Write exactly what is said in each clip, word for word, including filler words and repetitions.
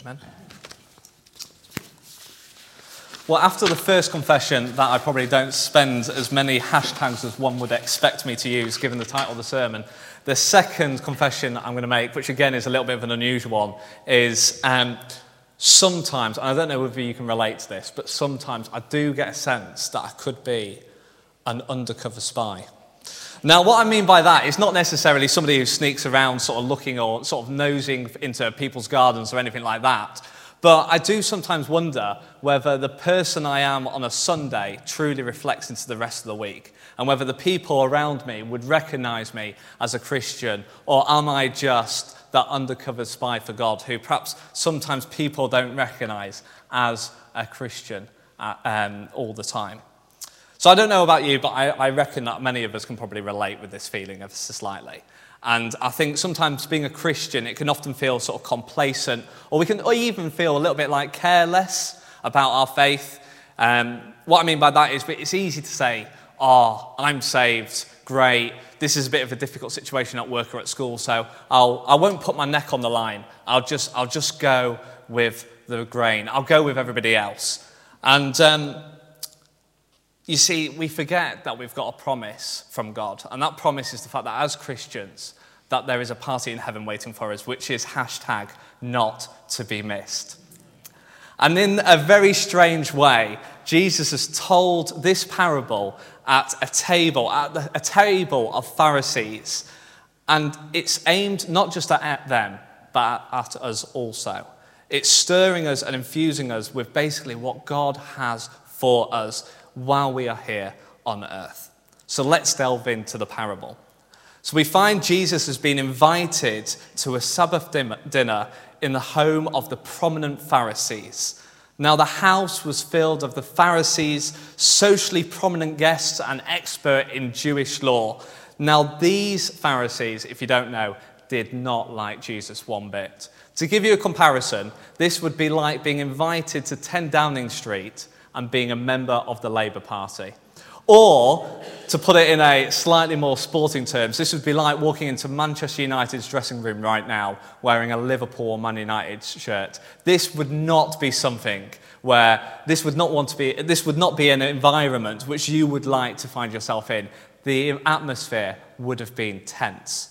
Amen. Well, after the first confession that I probably don't spend as many hashtags as one would expect me to use, given the title of the sermon, the second confession I'm going to make, which again is a little bit of an unusual one, is um, sometimes, and I don't know whether you can relate to this, but sometimes I do get a sense that I could be an undercover spy. Now, what I mean by that is not necessarily somebody who sneaks around sort of looking or sort of nosing into people's gardens or anything like that. But I do sometimes wonder whether the person I am on a Sunday truly reflects into the rest of the week, and whether the people around me would recognize me as a Christian, or am I just that undercover spy for God who perhaps sometimes people don't recognize as a Christian uh, um, all the time. So I don't know about you, but I, I reckon that many of us can probably relate with this feeling ever so slightly. And I think sometimes being a Christian, it can often feel sort of complacent, or we can even feel a little bit like careless about our faith. Um, what I mean by that is it's easy to say, oh, I'm saved, great. This is a bit of a difficult situation at work or at school, so I'll, I won't put my neck on the line. I'll just, I'll just go with the grain. I'll go with everybody else. And um, you see, we forget that we've got a promise from God, and that promise is the fact that as Christians, that there is a party in heaven waiting for us, which is hashtag not to be missed. And in a very strange way, Jesus has told this parable at a table, at the, a table of Pharisees, and it's aimed not just at them, but at us also. It's stirring us and infusing us with basically what God has for us while we are here on earth. So let's delve into the parable. So we find Jesus has been invited to a Sabbath dinner in the home of the prominent Pharisees. Now the house was filled of the Pharisees, socially prominent guests and expert in Jewish law. Now these Pharisees, if you don't know, did not like Jesus one bit. To give you a comparison, this would be like being invited to ten Downing Street and being a member of the Labour Party. Or, to put it in a slightly more sporting terms, this would be like walking into Manchester United's dressing room right now wearing a Liverpool or Man United shirt. This would not be something where, this would not want to be, this would not be an environment which you would like to find yourself in. The atmosphere would have been tense.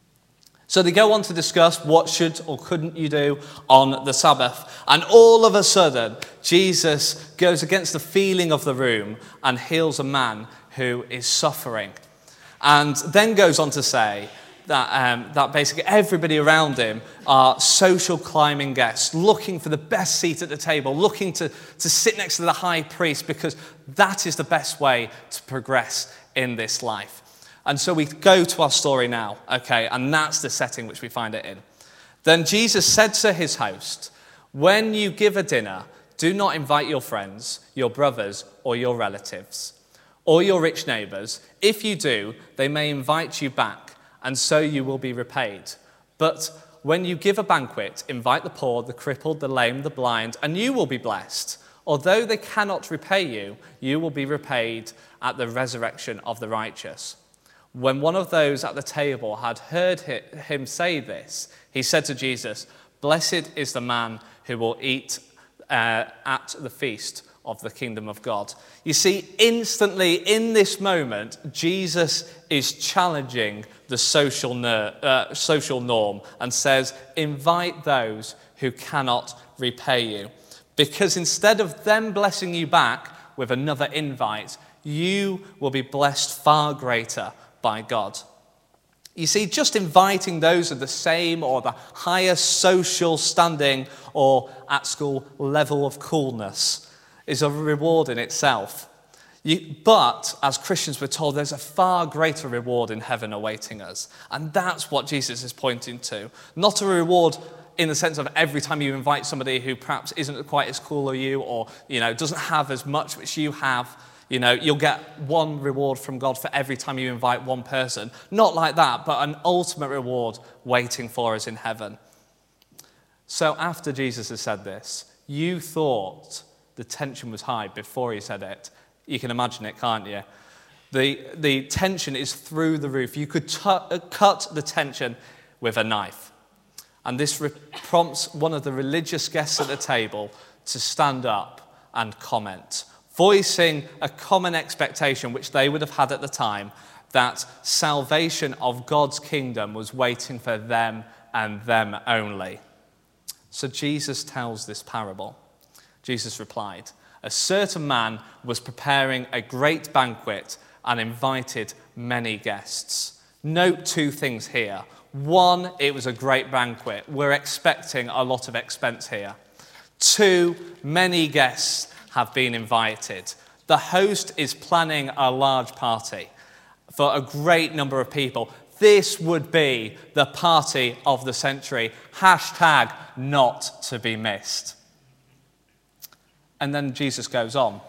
So they go on to discuss what should or couldn't you do on the Sabbath. And all of a sudden, Jesus goes against the feeling of the room and heals a man who is suffering. And then goes on to say that, um, that basically everybody around him are social climbing guests, looking for the best seat at the table, looking to, to sit next to the high priest, because that is the best way to progress in this life. And so we go to our story now, okay, and that's the setting which we find it in. Then Jesus said to his host, when you give a dinner, do not invite your friends, your brothers, or your relatives, or your rich neighbors. If you do, they may invite you back, and so you will be repaid. But when you give a banquet, invite the poor, the crippled, the lame, the blind, and you will be blessed. Although they cannot repay you, you will be repaid at the resurrection of the righteous. When one of those at the table had heard him say this, he said to Jesus, blessed is the man who will eat uh, at the feast of the kingdom of God. You see, instantly in this moment, Jesus is challenging the social, ner- uh, social norm and says, invite those who cannot repay you. Because instead of them blessing you back with another invite, you will be blessed far greater by God. You see, just inviting those of the same or the higher social standing or at school level of coolness is a reward in itself. You, but as Christians, we're told there's a far greater reward in heaven awaiting us. And that's what Jesus is pointing to. Not a reward in the sense of every time you invite somebody who perhaps isn't quite as cool as you, or, you know, doesn't have as much which you have. You know, you'll get one reward from God for every time you invite one person. Not like that, but an ultimate reward waiting for us in heaven. So after Jesus has said this, you thought the tension was high before he said it. You can imagine it, can't you? The, the tension is through the roof. You could t- cut the tension with a knife. And this re- prompts one of the religious guests at the table to stand up and comment, voicing a common expectation which they would have had at the time, that salvation of God's kingdom was waiting for them and them only. So Jesus tells this parable. Jesus replied, "A certain man was preparing a great banquet and invited many guests." Note two things here. One, it was a great banquet. We're expecting a lot of expense here. Two, many guests have been invited. The host is planning a large party for a great number of people. This would be the party of the century. Hashtag not to be missed. And then Jesus goes on.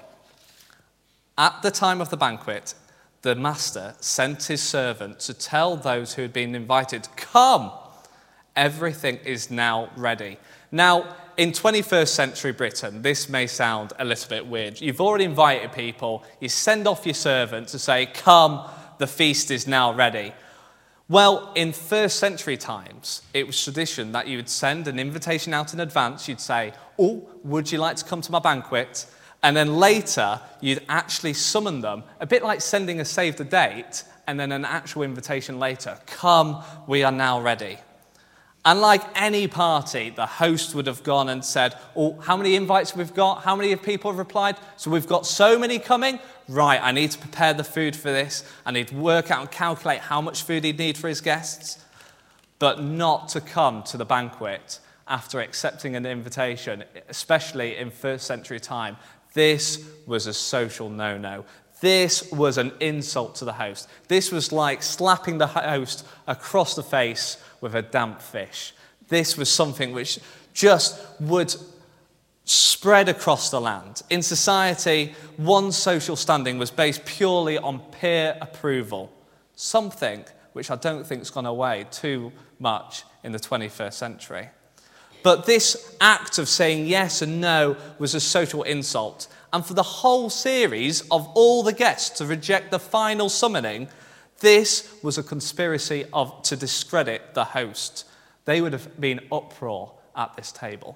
At the time of the banquet, the master sent his servant to tell those who had been invited, "Come, everything is now ready." Now, in twenty-first century Britain, this may sound a little bit weird. You've already invited people, you send off your servant to say, "Come, the feast is now ready." Well, in first century times, it was tradition that you would send an invitation out in advance. You'd say, "Oh, would you like to come to my banquet?" And then later, you'd actually summon them, a bit like sending a save the date, and then an actual invitation later. "Come, we are now ready." And like any party, the host would have gone and said, "Oh, how many invites we've got? How many people have replied? So we've got so many coming. Right, I need to prepare the food for this. I need to work out and calculate how much food he'd need for his guests." But not to come to the banquet after accepting an invitation, especially in first century time. This was a social no-no. This was an insult to the host. This was like slapping the host across the face with a damp fish. This was something which just would spread across the land. In society, one's social standing was based purely on peer approval, something which I don't think has gone away too much in the twenty-first century. But this act of saying yes and no was a social insult. And for the whole series of all the guests to reject the final summoning, this was a conspiracy of, to discredit the host. They would have been uproar at this table.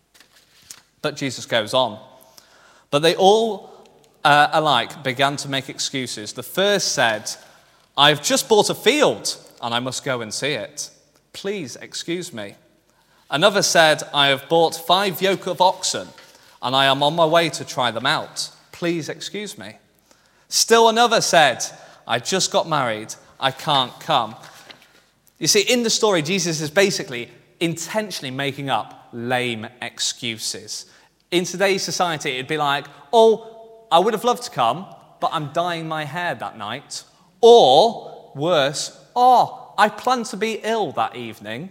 But Jesus goes on. But they all uh, alike began to make excuses. The first said, "I've just bought a field and I must go and see it. Please excuse me." Another said, "I have bought five yoke of oxen and I am on my way to try them out. Please excuse me." Still another said, "I just got married. I can't come." You see, in the story, Jesus is basically intentionally making up lame excuses. In today's society, it'd be like, "Oh, I would have loved to come, but I'm dyeing my hair that night." Or, worse, "Oh, I plan to be ill that evening."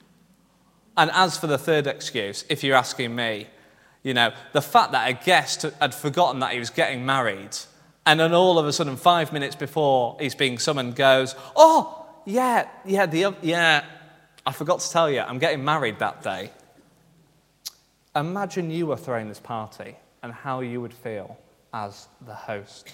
And as for the third excuse, if you're asking me, you know, the fact that a guest had forgotten that he was getting married, and then all of a sudden, five minutes before he's being summoned, goes, "Oh, yeah, yeah, the yeah, I forgot to tell you, I'm getting married that day." Imagine you were throwing this party and how you would feel as the host.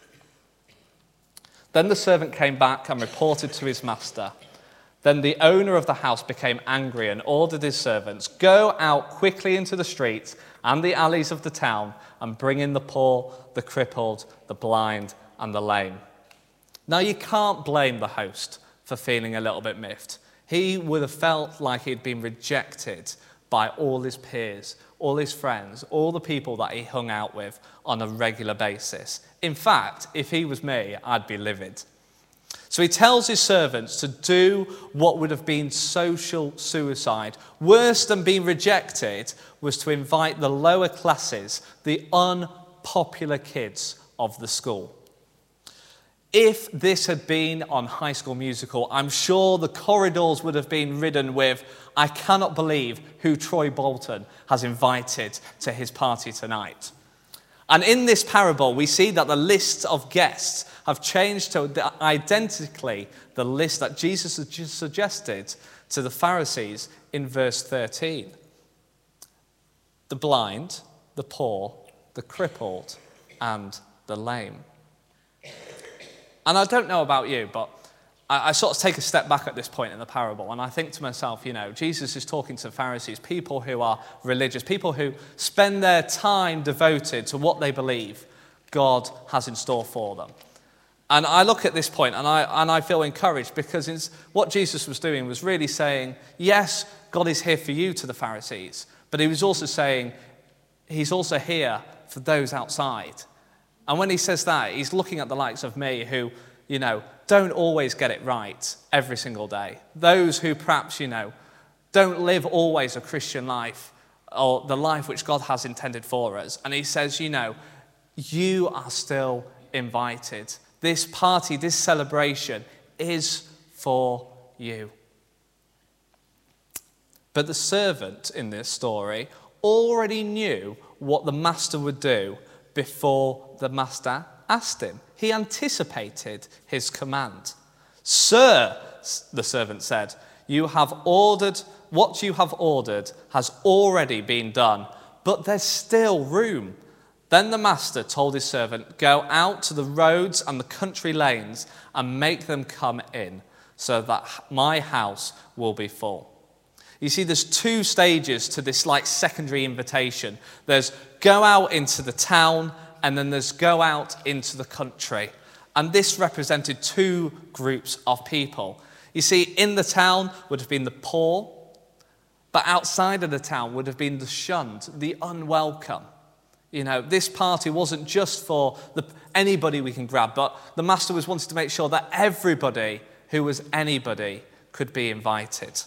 Then the servant came back and reported to his master. Then the owner of the house became angry and ordered his servants, "Go out quickly into the streets and the alleys of the town and bring in the poor, the crippled, the blind, and the lame." Now, you can't blame the host for feeling a little bit miffed. He would have felt like he'd been rejected by all his peers, all his friends, all the people that he hung out with on a regular basis. In fact, if he was me, I'd be livid. So he tells his servants to do what would have been social suicide. Worse than being rejected was to invite the lower classes, the unpopular kids of the school. If this had been on High School Musical, I'm sure the corridors would have been ridden with, "I cannot believe who Troy Bolton has invited to his party tonight." And in this parable, we see that the lists of guests have changed to identically the list that Jesus had just suggested to the Pharisees in verse thirteen. The blind, the poor, the crippled, and the lame. And I don't know about you, but I, I sort of take a step back at this point in the parable, and I think to myself, you know, Jesus is talking to Pharisees, people who are religious, people who spend their time devoted to what they believe God has in store for them. And I look at this point and I and I feel encouraged, because it's, what Jesus was doing was really saying, yes, God is here for you to the Pharisees, but he was also saying he's also here for those outside. And when he says that, he's looking at the likes of me who, you know, don't always get it right every single day. Those who perhaps, you know, don't live always a Christian life or the life which God has intended for us. And he says, you know, you are still invited. This party, this celebration is for you. But the servant in this story already knew what the master would do before the master asked him. He anticipated his command. Sir, the servant said, you have ordered, what you have ordered has already been done, but there's still room. Then the master told his servant, go out to the roads and the country lanes and make them come in, so that my house will be full. You see, there's two stages to this like secondary invitation. There's go out into the town, and then there's go out into the country. And this represented two groups of people. You see, in the town would have been the poor, but outside of the town would have been the shunned, the unwelcome. You know, this party wasn't just for the, anybody we can grab, but the master was wanting to make sure that everybody who was anybody could be invited.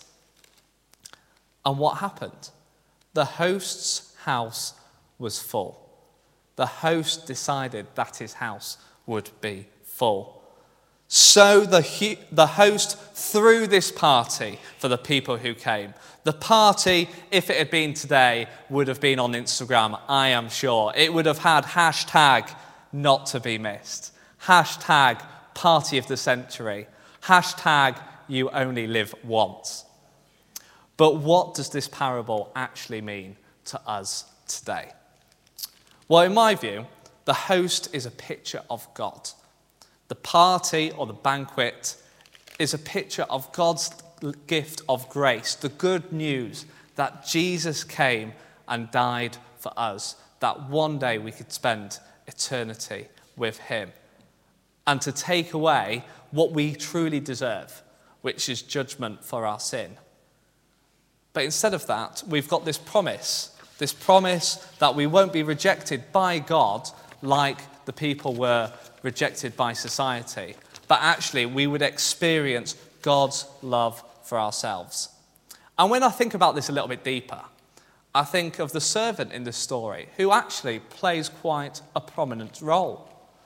And what happened? The host's house was full. The host decided that his house would be full. So the, the host threw this party for the people who came. The party, if it had been today, would have been on Instagram, I am sure. It would have had hashtag not to be missed. Hashtag party of the century. Hashtag you only live once. But what does this parable actually mean to us today? Well, in my view, the host is a picture of God. The party or the banquet is a picture of God's gift of grace, the good news that Jesus came and died for us, that one day we could spend eternity with him, and to take away what we truly deserve, which is judgment for our sin. But instead of that, we've got this promise, this promise that we won't be rejected by God like the people were rejected by society, but actually we would experience God's love for ourselves. And when I think about this a little bit deeper, I think of the servant in this story who actually plays quite a prominent role.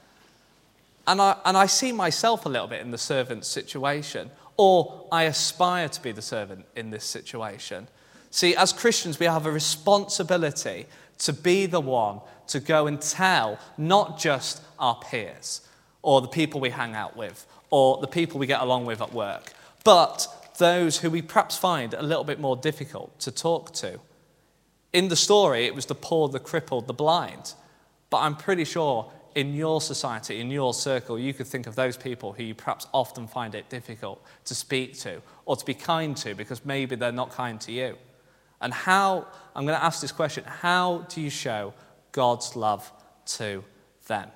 And I, and I see myself a little bit in the servant's situation, or I aspire to be the servant in this situation. See, as Christians, we have a responsibility to be the one to go and tell not just our peers or the people we hang out with or the people we get along with at work, but those who we perhaps find a little bit more difficult to talk to. In the story, it was the poor, the crippled, the blind. But I'm pretty sure in your society, in your circle, you could think of those people who you perhaps often find it difficult to speak to or to be kind to because maybe they're not kind to you. And how, I'm going to ask this question, how do you show God's love to them?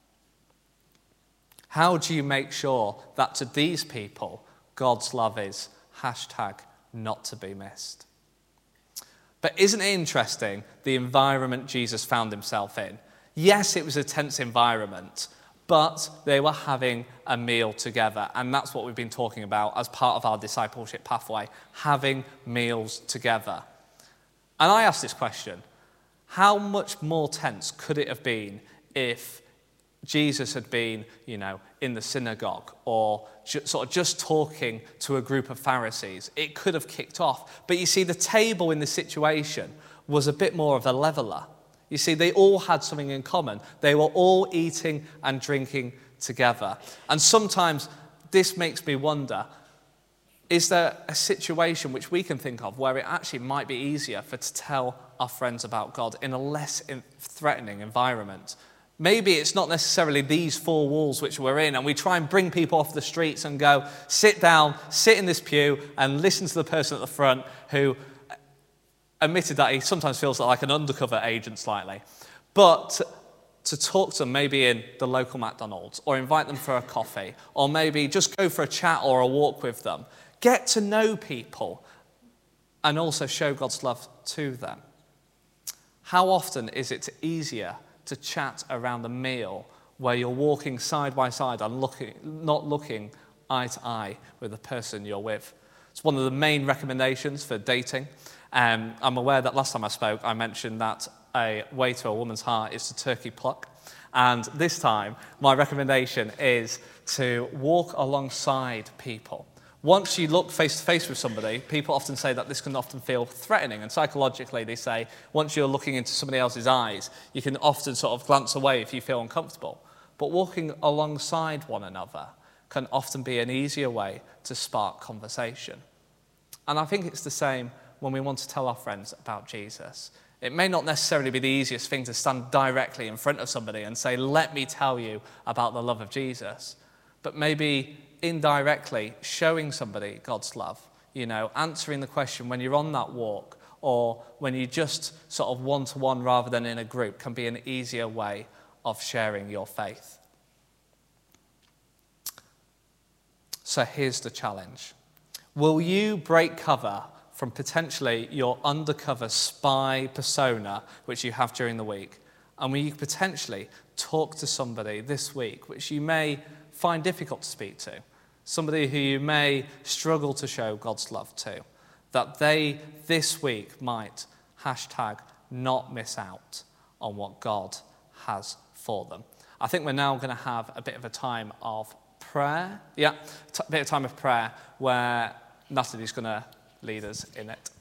How do you make sure that to these people, God's love is hashtag not to be missed? But isn't it interesting the environment Jesus found himself in? Yes, it was a tense environment, but they were having a meal together. And that's what we've been talking about as part of our discipleship pathway, having meals together. And I ask this question, how much more tense could it have been if Jesus had been, you know, in the synagogue or ju- sort of just talking to a group of Pharisees? It could have kicked off. But you see, the table in this situation was a bit more of a leveler. You see, they all had something in common. They were all eating and drinking together. And sometimes this makes me wonder, is there a situation which we can think of where it actually might be easier for to tell our friends about God in a less threatening environment? Maybe it's not necessarily these four walls which we're in, and we try and bring people off the streets and go, sit down, sit in this pew, and listen to the person at the front who admitted that he sometimes feels like an undercover agent slightly. But to talk to them maybe in the local McDonald's, or invite them for a coffee, or maybe just go for a chat or a walk with them. Get to know people and also show God's love to them. How often is it easier to chat around a meal where you're walking side by side and looking, not looking eye to eye with the person you're with? It's one of the main recommendations for dating. Um, I'm aware that last time I spoke, I mentioned that a way to a woman's heart is to turkey pluck. And this time, my recommendation is to walk alongside people. Once you look face to face with somebody, people often say that this can often feel threatening. And psychologically, they say once you're looking into somebody else's eyes, you can often sort of glance away if you feel uncomfortable. But walking alongside one another can often be an easier way to spark conversation. And I think it's the same when we want to tell our friends about Jesus. It may not necessarily be the easiest thing to stand directly in front of somebody and say, let me tell you about the love of Jesus. But maybe indirectly showing somebody God's love, you know, answering the question when you're on that walk or when you just sort of one-to-one rather than in a group can be an easier way of sharing your faith. So here's the challenge. Will you break cover from potentially your undercover spy persona which you have during the week? And will you potentially talk to somebody this week which you may find difficult to speak to, somebody who you may struggle to show God's love to, that they this week might hashtag not miss out on what God has for them? I think we're now going to have a bit of a time of prayer. Yeah, a bit of time of prayer where Natalie's going to lead us in it.